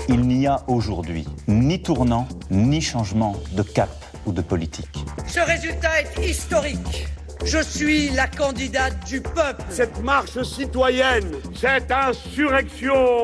Il n'y a aujourd'hui ni tournant, ni changement de cap ou de politique. Ce résultat est historique. Je suis la candidate du peuple. Cette marche citoyenne, cette insurrection.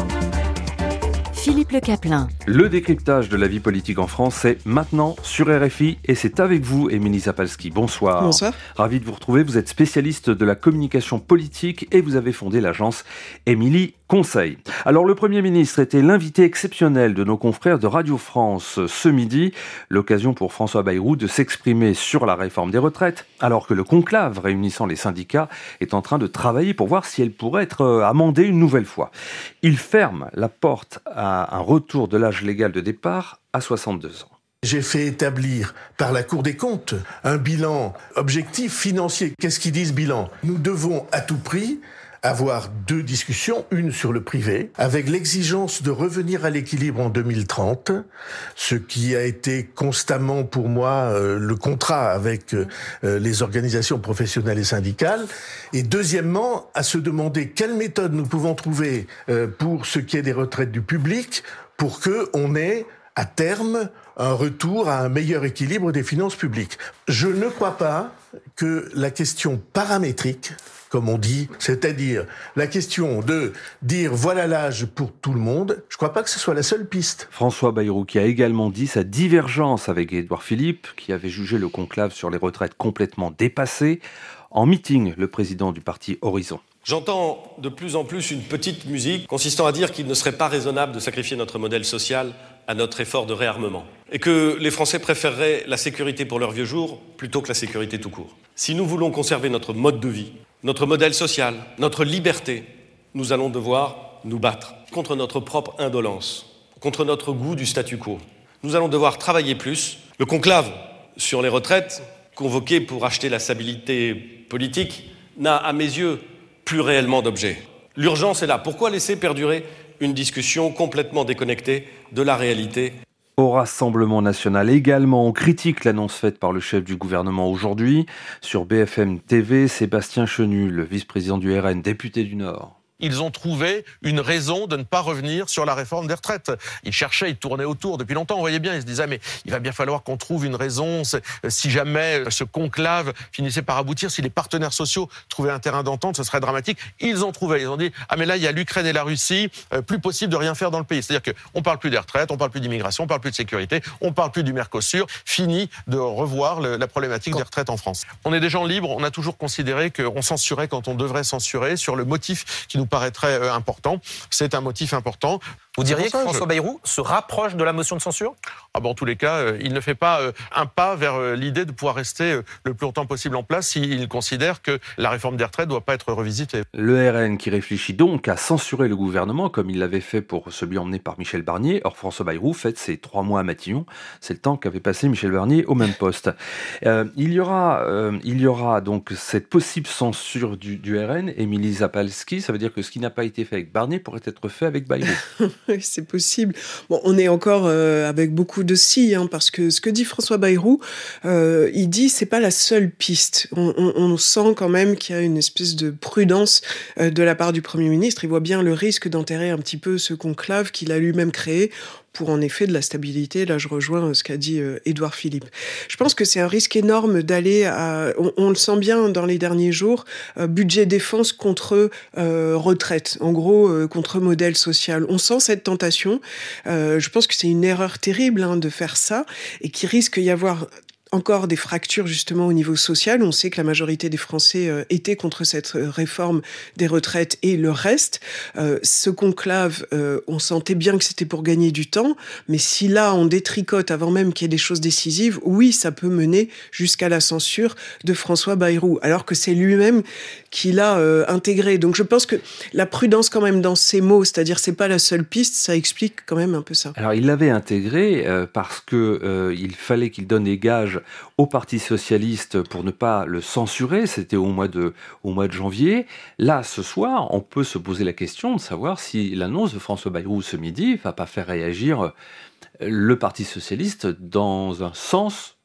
Philippe Le Caplin. Le décryptage de la vie politique en France, c'est maintenant sur RFI et c'est avec vous, Émilie Zapalski. Bonsoir. Bonsoir. Ravi de vous retrouver. Vous êtes spécialiste de la communication politique et vous avez fondé l'agence Émilie Conseil. Alors, le Premier ministre était l'invité exceptionnel de nos confrères de Radio France ce midi. L'occasion pour François Bayrou de s'exprimer sur la réforme des retraites, alors que le conclave réunissant les syndicats est en train de travailler pour voir si elle pourrait être amendée une nouvelle fois. Il ferme la porte à un retour de l'âge légal de départ à 62 ans. J'ai fait établir par la Cour des comptes un bilan objectif financier. Qu'est-ce qu'ils disent bilan ? Nous devons à tout prix avoir deux discussions, une sur le privé, avec l'exigence de revenir à l'équilibre en 2030, ce qui a été constamment pour moi le contrat avec les organisations professionnelles et syndicales, et deuxièmement, à se demander quelle méthode nous pouvons trouver pour ce qui est des retraites du public, pour qu'on ait à terme un retour à un meilleur équilibre des finances publiques. Je ne crois pas que la question paramétrique, comme on dit, c'est-à-dire la question de dire voilà l'âge pour tout le monde, je ne crois pas que ce soit la seule piste. François Bayrou qui a également dit sa divergence avec Édouard Philippe, qui avait jugé le conclave sur les retraites complètement dépassé. En meeting, le président du parti Horizon. J'entends de plus en plus une petite musique consistant à dire qu'il ne serait pas raisonnable de sacrifier notre modèle social à notre effort de réarmement et que les Français préféreraient la sécurité pour leurs vieux jours plutôt que la sécurité tout court. Si nous voulons conserver notre mode de vie, notre modèle social, notre liberté, nous allons devoir nous battre contre notre propre indolence, contre notre goût du statu quo. Nous allons devoir travailler plus. Le conclave sur les retraites, convoqué pour acheter la stabilité politique, n'a à mes yeux plus réellement d'objet. L'urgence est là. Pourquoi laisser perdurer une discussion complètement déconnectée de la réalité ? Au Rassemblement national également, on critique l'annonce faite par le chef du gouvernement aujourd'hui. Sur BFM TV, Sébastien Chenu, le vice-président du RN, député du Nord. Ils ont trouvé une raison de ne pas revenir sur la réforme des retraites. Ils cherchaient, ils tournaient autour depuis longtemps, on voyait bien, ils se disaient mais il va bien falloir qu'on trouve une raison si jamais ce conclave finissait par aboutir, si les partenaires sociaux trouvaient un terrain d'entente, ce serait dramatique. Ils ont trouvé, ils ont dit ah mais là il y a l'Ukraine et la Russie, plus possible de rien faire dans le pays. C'est-à-dire qu'on parle plus des retraites, on parle plus d'immigration, on parle plus de sécurité, on parle plus du Mercosur, fini de revoir la problématique des retraites en France. On est des gens libres, on a toujours considéré qu'on censurait quand on devrait censurer sur le motif qui nous paraît très important. C'est un motif important. Vous diriez que François Bayrou se rapproche de la motion de censure ? En tous les cas, il ne fait pas un pas vers l'idée de pouvoir rester le plus longtemps possible en place s'il considère que la réforme des retraites ne doit pas être revisitée. Le RN qui réfléchit donc à censurer le gouvernement comme il l'avait fait pour celui emmené par Michel Barnier. Or, François Bayrou fête ses 3 mois à Matignon. C'est le temps qu'avait passé Michel Barnier au même poste. Il y aura donc cette possible censure du RN. Émilie Zapalski, ça veut dire que ce qui n'a pas été fait avec Barnier pourrait être fait avec Bayrou. Oui, c'est possible. Bon, on est encore avec beaucoup de si, parce que ce que dit François Bayrou, il dit c'est pas la seule piste. On sent quand même qu'il y a une espèce de prudence de la part du Premier ministre. Il voit bien le risque d'enterrer un petit peu ce conclave qu'il a lui-même créé pour en effet de la stabilité. Là, je rejoins ce qu'a dit Édouard Philippe. Je pense que c'est un risque énorme d'aller à... On le sent bien dans les derniers jours, budget défense contre retraite, en gros contre modèle social. On sent cette tentation. Je pense que c'est une erreur terrible de faire ça et qu'il risque d'y avoir encore des fractures justement au niveau social. On sait que la majorité des Français étaient contre cette réforme des retraites et le reste. Ce conclave, on sentait bien que c'était pour gagner du temps, mais si là on détricote avant même qu'il y ait des choses décisives, oui, ça peut mener jusqu'à la censure de François Bayrou, alors que c'est lui-même qui l'a intégré. Donc je pense que la prudence quand même dans ces mots, c'est-à-dire c'est pas la seule piste, ça explique quand même un peu ça. Alors il l'avait intégré parce que il fallait qu'il donne des gages au Parti socialiste pour ne pas le censurer, c'était au mois de janvier. Là, ce soir, on peut se poser la question de savoir si l'annonce de François Bayrou ce midi va pas faire réagir le Parti socialiste dans un sens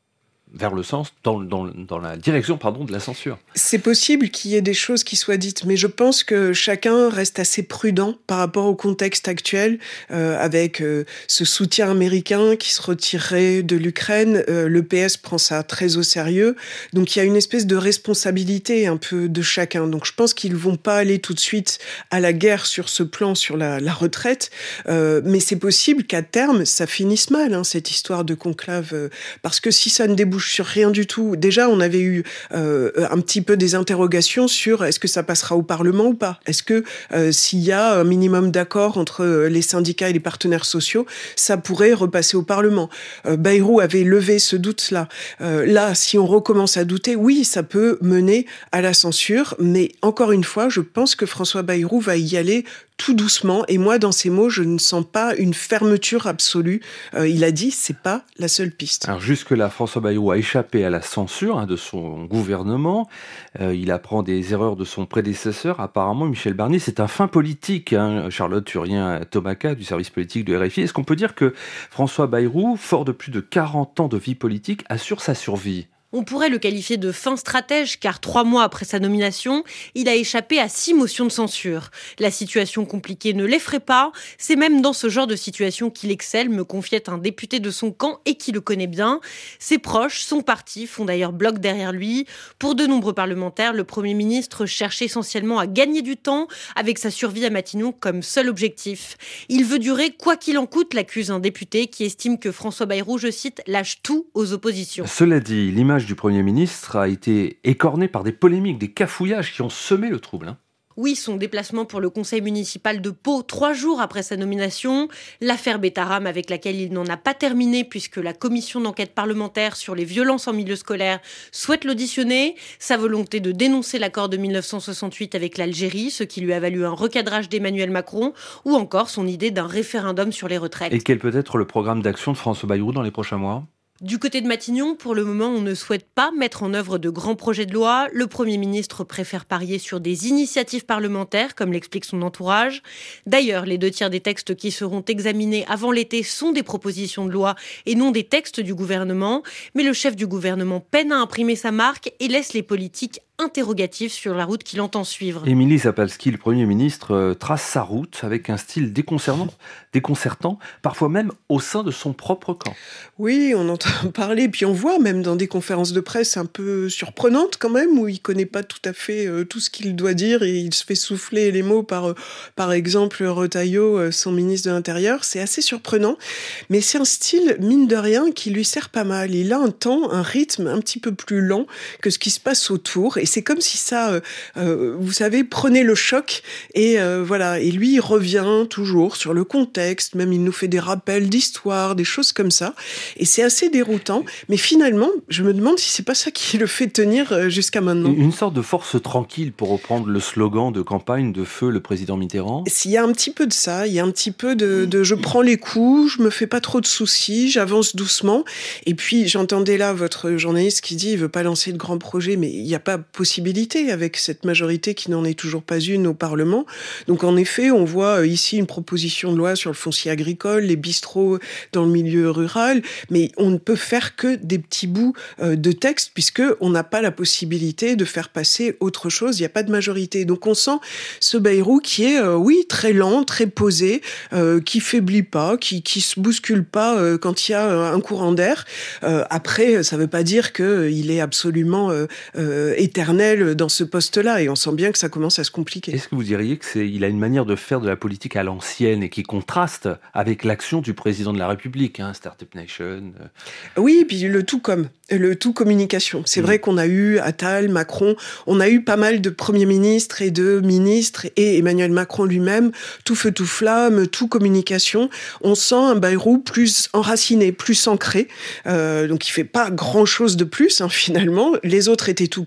vers le sens, dans la direction de la censure. C'est possible qu'il y ait des choses qui soient dites, mais je pense que chacun reste assez prudent par rapport au contexte actuel, avec ce soutien américain qui se retirerait de l'Ukraine. Le PS prend ça très au sérieux, donc il y a une espèce de responsabilité un peu de chacun. Donc je pense qu'ils vont pas aller tout de suite à la guerre sur ce plan, sur la retraite, mais c'est possible qu'à terme, ça finisse mal, cette histoire de conclave, parce que si ça ne débouche sur rien du tout. Déjà, on avait eu un petit peu des interrogations sur est-ce que ça passera au Parlement ou pas. Est-ce que s'il y a un minimum d'accord entre les syndicats et les partenaires sociaux, ça pourrait repasser au Parlement. Bayrou avait levé ce doute-là. Là, si on recommence à douter, oui, ça peut mener à la censure, mais encore une fois, je pense que François Bayrou va y aller tout doucement, et moi, dans ces mots, je ne sens pas une fermeture absolue. Il a dit, c'est pas la seule piste. Alors jusque-là, François Bayrou a échappé à la censure de son gouvernement. Il apprend des erreurs de son prédécesseur. Apparemment, Michel Barnier, c'est un fin politique. Charlotte Turien-Tomaca, du service politique de RFI. Est-ce qu'on peut dire que François Bayrou, fort de plus de 40 ans de vie politique, assure sa survie ? On pourrait le qualifier de fin stratège, car 3 mois après sa nomination, il a échappé à 6 motions de censure. La situation compliquée ne l'effraie pas. C'est même dans ce genre de situation qu'il excelle, me confiait un député de son camp et qui le connaît bien. Ses proches, son parti, font d'ailleurs bloc derrière lui. Pour de nombreux parlementaires, le Premier ministre cherche essentiellement à gagner du temps, avec sa survie à Matignon comme seul objectif. Il veut durer quoi qu'il en coûte, l'accuse un député qui estime que François Bayrou, je cite, lâche tout aux oppositions. Cela dit, l'image du Premier ministre a été écornée par des polémiques, des cafouillages qui ont semé le trouble. Oui, son déplacement pour le conseil municipal de Pau, 3 jours après sa nomination, l'affaire Bétaram avec laquelle il n'en a pas terminé puisque la commission d'enquête parlementaire sur les violences en milieu scolaire souhaite l'auditionner, sa volonté de dénoncer l'accord de 1968 avec l'Algérie, ce qui lui a valu un recadrage d'Emmanuel Macron, ou encore son idée d'un référendum sur les retraites. Et quel peut être le programme d'action de François Bayrou dans les prochains mois ? Du côté de Matignon, pour le moment, on ne souhaite pas mettre en œuvre de grands projets de loi. Le Premier ministre préfère parier sur des initiatives parlementaires, comme l'explique son entourage. D'ailleurs, les 2 tiers des textes qui seront examinés avant l'été sont des propositions de loi et non des textes du gouvernement. Mais le chef du gouvernement peine à imprimer sa marque et laisse les politiques interrogatifs sur la route qu'il entend suivre. Émilie Zapalski, le Premier ministre, trace sa route avec un style déconcertant, parfois même au sein de son propre camp. Oui, on entend parler, puis on voit même dans des conférences de presse un peu surprenantes quand même, où il connaît pas tout à fait tout ce qu'il doit dire et il se fait souffler les mots par exemple Retailleau, son ministre de l'Intérieur. C'est assez surprenant, mais c'est un style, mine de rien, qui lui sert pas mal. Il a un rythme un petit peu plus lent que ce qui se passe autour. Et c'est comme si ça, vous savez, prenait le choc et voilà. Et lui, il revient toujours sur le contexte. Même il nous fait des rappels d'histoire, des choses comme ça. Et c'est assez déroutant. Mais finalement, je me demande si c'est pas ça qui le fait tenir jusqu'à maintenant. Une sorte de force tranquille, pour reprendre le slogan de campagne de feu le président Mitterrand. Il y a un petit peu de ça. Il y a un petit peu de je prends les coups, je me fais pas trop de soucis, j'avance doucement. Et puis j'entendais là votre journaliste qui dit il veut pas lancer de grands projets, mais il n'y a pas possibilité avec cette majorité qui n'en est toujours pas une au Parlement. Donc en effet, on voit ici une proposition de loi sur le foncier agricole, les bistrots dans le milieu rural, mais on ne peut faire que des petits bouts de texte puisque on n'a pas la possibilité de faire passer autre chose, il n'y a pas de majorité. Donc on sent ce Bayrou qui est, oui, très lent, très posé, qui faiblit pas, qui se bouscule pas quand il y a un courant d'air. Après, ça veut pas dire qu'il est absolument éternel dans ce poste-là, et on sent bien que ça commence à se compliquer. Est-ce que vous diriez qu'il a une manière de faire de la politique à l'ancienne et qui contraste avec l'action du président de la République, Startup Nation Oui, puis le tout communication. C'est vrai qu'on a eu Attal, Macron, on a eu pas mal de premiers ministres et de ministres, et Emmanuel Macron lui-même, tout feu, tout flamme, tout communication. On sent un Bayrou plus enraciné, plus ancré, donc il fait pas grand-chose de plus, finalement. Les autres étaient tout comme.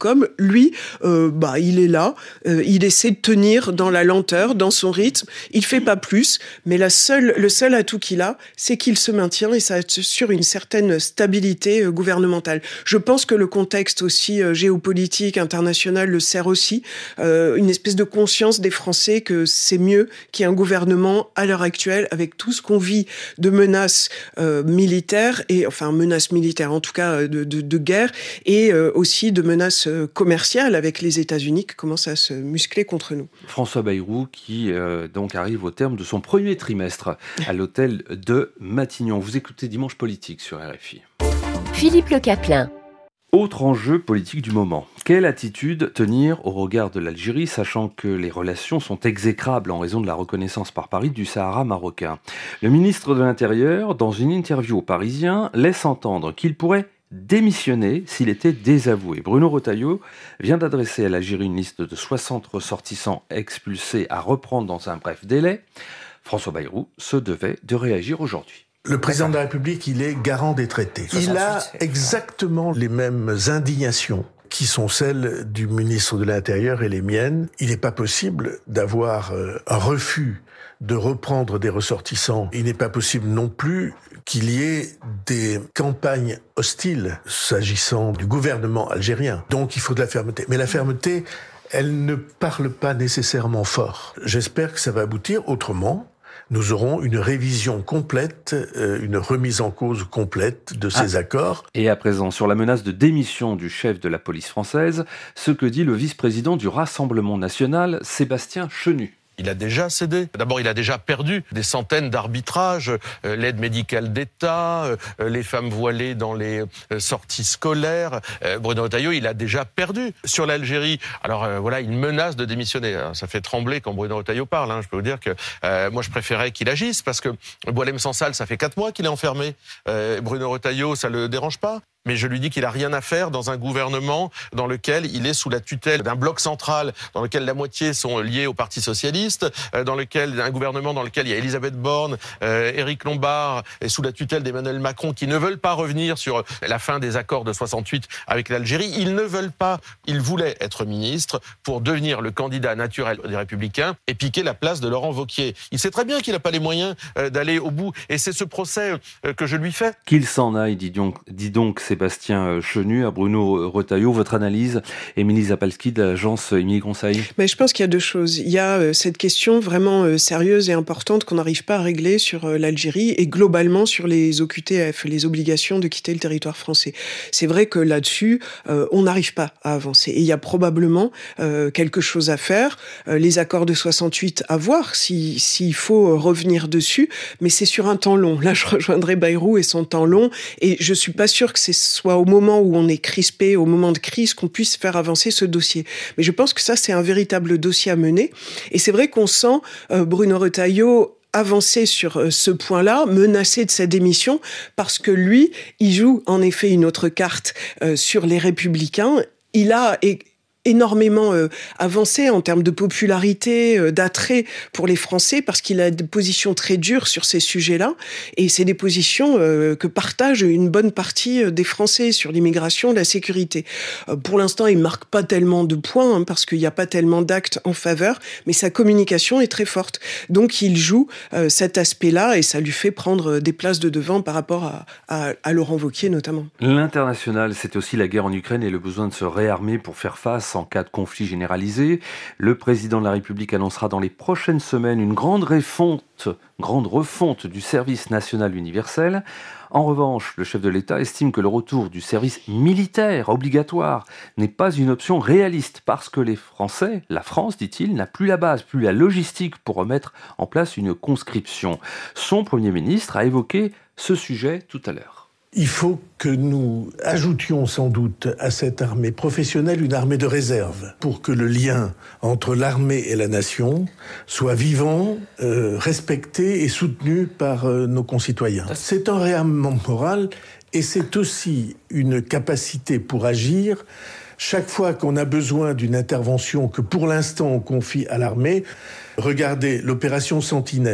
lui, il est là, il essaie de tenir dans la lenteur, dans son rythme, il fait pas plus, mais le seul atout qu'il a, c'est qu'il se maintient et ça assure une certaine stabilité gouvernementale. Je pense que le contexte aussi géopolitique, international le sert aussi, une espèce de conscience des Français que c'est mieux qu'il y ait un gouvernement à l'heure actuelle avec tout ce qu'on vit de menaces militaires, menaces militaires en tout cas de guerre, et aussi de menaces commerciales avec les États-Unis qui commencent à se muscler contre nous. François Bayrou qui donc arrive au terme de son premier trimestre à l'hôtel de Matignon. Vous écoutez Dimanche Politique sur RFI. Philippe Le Caplin. Autre enjeu politique du moment. Quelle attitude tenir au regard de l'Algérie, sachant que les relations sont exécrables en raison de la reconnaissance par Paris du Sahara marocain? Le ministre de l'Intérieur, dans une interview aux Parisiens, laisse entendre qu'il pourrait démissionner s'il était désavoué. Bruno Retailleau vient d'adresser à l'Algérie une liste de 60 ressortissants expulsés à reprendre dans un bref délai. François Bayrou se devait de réagir aujourd'hui. Le président de la République, il est garant des traités. Il a exactement les mêmes indignations qui sont celles du ministre de l'Intérieur et les miennes. Il n'est pas possible d'avoir un refus de reprendre des ressortissants. Il n'est pas possible non plus qu'il y ait des campagnes hostiles s'agissant du gouvernement algérien. Donc il faut de la fermeté. Mais la fermeté, elle ne parle pas nécessairement fort. J'espère que ça va aboutir autrement. Nous aurons une révision complète, une remise en cause complète de ces accords. Et à présent, sur la menace de démission du chef de la police française, ce que dit le vice-président du Rassemblement national, Sébastien Chenu. Il a déjà cédé. D'abord, il a déjà perdu des centaines d'arbitrages, l'aide médicale d'État, les femmes voilées dans les sorties scolaires. Bruno Retailleau, il a déjà perdu. Sur l'Algérie, alors il menace de démissionner. Alors, ça fait trembler quand Bruno Retailleau parle. Je peux vous dire que moi, je préférais qu'il agisse parce que Boualem Sansal, ça fait 4 mois qu'il est enfermé. Bruno Retailleau, ça le dérange pas. Mais je lui dis qu'il n'a rien à faire dans un gouvernement dans lequel il est sous la tutelle d'un bloc central, dans lequel la moitié sont liés au Parti socialiste, un gouvernement dans lequel il y a Elisabeth Borne, Éric Lombard, et sous la tutelle d'Emmanuel Macron, qui ne veulent pas revenir sur la fin des accords de 68 avec l'Algérie. Ils ne veulent pas. Ils voulaient être ministre pour devenir le candidat naturel des Républicains et piquer la place de Laurent Wauquiez. Il sait très bien qu'il n'a pas les moyens d'aller au bout. Et c'est ce procès que je lui fais. Qu'il s'en aille, dit donc Sébastien Chenu. À Bruno Retailleau, votre analyse, Émilie Zapalski de l'agence Émilie Conseil. Je pense qu'il y a 2 choses. Il y a cette question vraiment sérieuse et importante qu'on n'arrive pas à régler sur l'Algérie et globalement sur les OQTF, les obligations de quitter le territoire français. C'est vrai que là-dessus, on n'arrive pas à avancer. Et il y a probablement quelque chose à faire. Les accords de 68, à voir s'il faut revenir dessus, mais c'est sur un temps long. Là, je rejoindrai Bayrou et son temps long, et je suis pas sûre que c'est soit au moment où on est crispé, au moment de crise, qu'on puisse faire avancer ce dossier. Mais je pense que ça, c'est un véritable dossier à mener. Et c'est vrai qu'on sent Bruno Retailleau avancer sur ce point-là, menacé de sa démission, parce que lui, il joue en effet une autre carte sur les Républicains. Il a énormément avancé en termes de popularité, d'attrait pour les Français, parce qu'il a des positions très dures sur ces sujets-là, et c'est des positions que partagent une bonne partie des Français sur l'immigration, la sécurité. Pour l'instant, il marque pas tellement de points, parce qu'il n'y a pas tellement d'actes en faveur, mais sa communication est très forte. Donc il joue cet aspect-là, et ça lui fait prendre des places de devant par rapport à Laurent Wauquiez notamment. L'international, c'est aussi la guerre en Ukraine et le besoin de se réarmer pour faire face en cas de conflit généralisé. Le président de la République annoncera dans les prochaines semaines une grande refonte du service national universel. En revanche, le chef de l'État estime que le retour du service militaire obligatoire n'est pas une option réaliste parce que les Français, la France, dit-il, n'a plus la base, plus la logistique pour remettre en place une conscription. Son Premier ministre a évoqué ce sujet tout à l'heure. Il faut que nous ajoutions sans doute à cette armée professionnelle une armée de réserve pour que le lien entre l'armée et la nation soit vivant, respecté et soutenu par nos concitoyens. C'est un réarmement moral et c'est aussi une capacité pour agir chaque fois qu'on a besoin d'une intervention que pour l'instant on confie à l'armée. Regardez l'opération Sentinelle.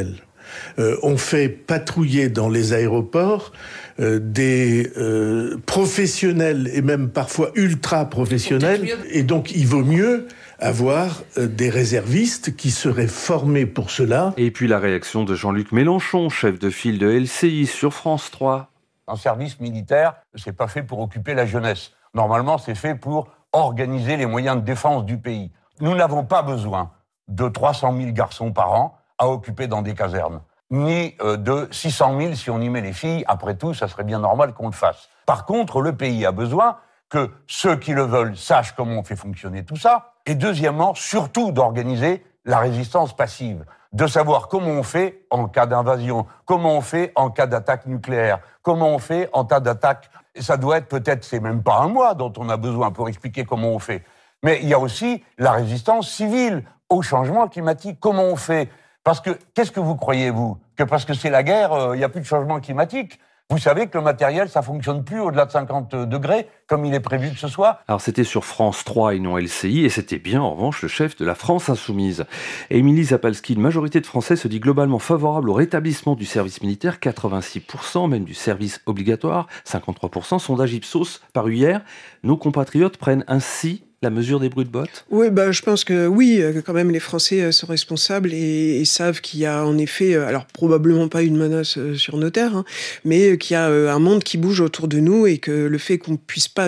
on fait patrouiller dans les aéroports des professionnels et même parfois ultra-professionnels. Et donc, il vaut mieux avoir des réservistes qui seraient formés pour cela. Et puis la réaction de Jean-Luc Mélenchon, chef de file de LCI sur France 3. Un service militaire, c'est pas fait pour occuper la jeunesse. Normalement, c'est fait pour organiser les moyens de défense du pays. Nous n'avons pas besoin de 300 000 garçons par an à occuper dans des casernes, ni de 600 000 si on y met les filles. Après tout, ça serait bien normal qu'on le fasse. Par contre, le pays a besoin que ceux qui le veulent sachent comment on fait fonctionner tout ça. Et deuxièmement, surtout d'organiser la résistance passive, de savoir comment on fait en cas d'invasion, comment on fait en cas d'attaque nucléaire, comment on fait en cas d'attaque. Et ça doit être peut-être, c'est même pas un mois dont on a besoin pour expliquer comment on fait. Mais il y a aussi la résistance civile au changement climatique. Comment on fait ? Parce que, qu'est-ce que vous croyez, vous ? Que parce que c'est la guerre, il n'y a plus de changement climatique ? Vous savez que le matériel, ça fonctionne plus au-delà de 50 degrés, comme il est prévu que ce soit. Alors c'était sur France 3 et non LCI, et c'était bien en revanche le chef de la France Insoumise. Émilie Zapalski, une majorité de Français se dit globalement favorable au rétablissement du service militaire, 86%, même du service obligatoire, 53%. Sondage Ipsos paru hier, nos compatriotes prennent ainsi la mesure des bruits de bottes ? Oui, je pense que oui, quand même, les Français sont responsables et savent qu'il y a en effet, alors probablement pas une menace sur nos terres, mais qu'il y a un monde qui bouge autour de nous et que le fait qu'on puisse pas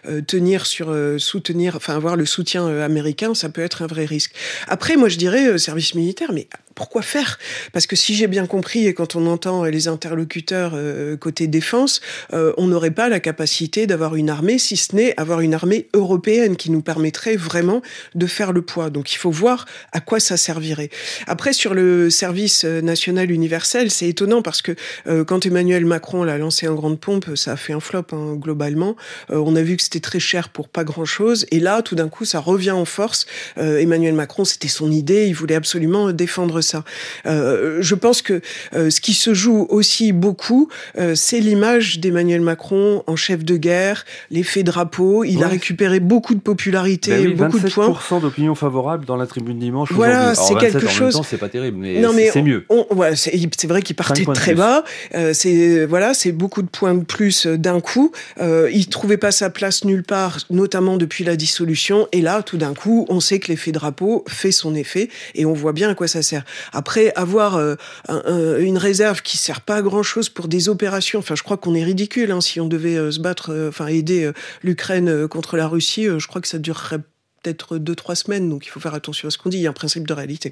avoir le soutien américain, ça peut être un vrai risque. Après, moi, je dirais service militaire, mais pourquoi faire ? Parce que si j'ai bien compris, et quand on entend les interlocuteurs côté défense, on n'aurait pas la capacité d'avoir une armée, si ce n'est avoir une armée européenne qui nous permettrait vraiment de faire le poids. Donc il faut voir à quoi ça servirait. Après, sur le service national universel, c'est étonnant parce que quand Emmanuel Macron l'a lancé en grande pompe, ça a fait un flop globalement. On a vu que c'était très cher pour pas grand-chose. Et là, tout d'un coup, ça revient en force. Emmanuel Macron, c'était son idée, il voulait absolument défendre ça. Je pense que ce qui se joue aussi beaucoup, c'est l'image d'Emmanuel Macron en chef de guerre, l'effet drapeau. Il a récupéré beaucoup de popularité, beaucoup de points. 27% d'opinion favorable dans la tribune dimanche. Voilà, aujourd'hui. c'est quelque chose. En même temps, c'est pas terrible, mais c'est mieux. C'est vrai qu'il partait très bas. C'est beaucoup de points de plus d'un coup. Il trouvait pas sa place nulle part, notamment depuis la dissolution. Et là, tout d'un coup, on sait que l'effet drapeau fait son effet et on voit bien à quoi ça sert. Après, avoir une réserve qui sert pas à grand-chose pour des opérations, je crois qu'on est ridicule si on devait se battre, aider l'Ukraine contre la Russie, je crois que ça durerait peut-être 2-3 semaines, donc il faut faire attention à ce qu'on dit, il y a un principe de réalité.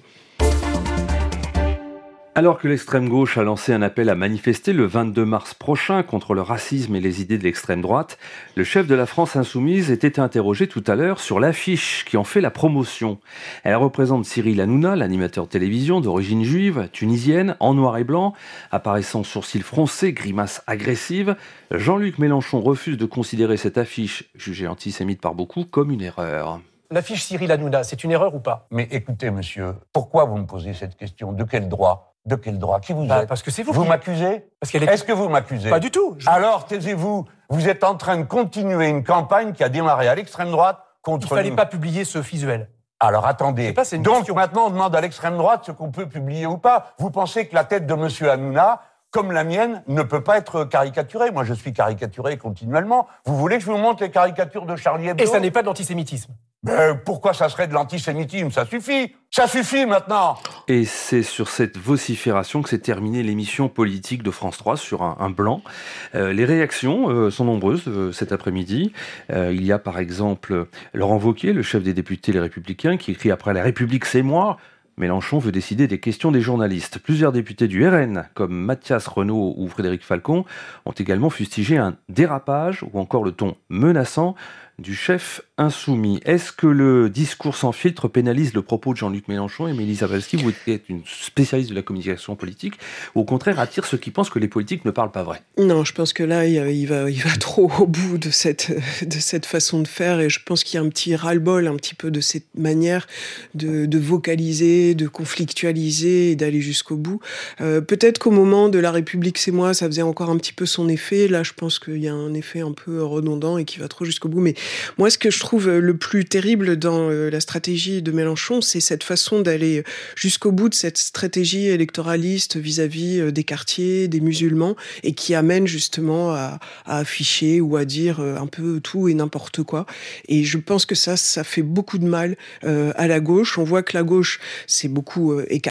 Alors que l'extrême gauche a lancé un appel à manifester le 22 mars prochain contre le racisme et les idées de l'extrême droite, le chef de la France Insoumise était interrogé tout à l'heure sur l'affiche qui en fait la promotion. Elle représente Cyril Hanouna, l'animateur de télévision d'origine juive, tunisienne, en noir et blanc, apparaissant sourcils froncés, grimace agressive. Jean-Luc Mélenchon refuse de considérer cette affiche, jugée antisémite par beaucoup, comme une erreur. L'affiche Cyril Hanouna, c'est une erreur ou pas ? Mais écoutez, monsieur, pourquoi vous me posez cette question ? De quel droit ? De quel droit ? Qui vous êtes ? Parce que c'est vous. Vous m'accusez ? Est-ce que vous m'accusez ? Pas du tout. Alors, taisez-vous. Vous êtes en train de continuer une campagne qui a démarré à l'extrême droite contre nous. Il ne fallait pas publier ce visuel. Alors, attendez. Donc, maintenant, on demande à l'extrême droite ce qu'on peut publier ou pas. Vous pensez que la tête de monsieur Hanouna, comme la mienne, ne peut pas être caricaturée ? Moi, je suis caricaturé continuellement. Vous voulez que je vous montre les caricatures de Charlie Hebdo ? Et ça n'est pas de l'antisémitisme. Pourquoi ça serait de l'antisémitisme ? Ça suffit. Ça suffit maintenant. Et c'est sur cette vocifération que s'est terminée l'émission politique de France 3 sur un blanc. Les réactions sont nombreuses cet après-midi. Il y a par exemple Laurent Wauquiez, le chef des députés Les Républicains, qui écrit après « La République, c'est moi ». Mélenchon veut décider des questions des journalistes. Plusieurs députés du RN, comme Mathias Renaud ou Frédéric Falcon, ont également fustigé un dérapage ou encore le ton menaçant du chef insoumis. Est-ce que le discours sans filtre pénalise le propos de Jean-Luc Mélenchon ? Émilie Zapalski, vous êtes une spécialiste de la communication politique, ou au contraire attire ceux qui pensent que les politiques ne parlent pas vrai ? Non, je pense que là, il va trop au bout de cette façon de faire, et je pense qu'il y a un petit ras-le-bol un petit peu de cette manière de vocaliser, de conflictualiser et d'aller jusqu'au bout. Peut-être qu'au moment de La République, c'est moi, ça faisait encore un petit peu son effet. Là, je pense qu'il y a un effet un peu redondant et qui va trop jusqu'au bout. Mais Moi, ce que je trouve le plus terrible dans la stratégie de Mélenchon, c'est cette façon d'aller jusqu'au bout de cette stratégie électoraliste vis-à-vis des quartiers, des musulmans, et qui amène justement à afficher ou à dire un peu tout et n'importe quoi. Et je pense que ça fait beaucoup de mal à la gauche. On voit que la gauche s'est beaucoup écartée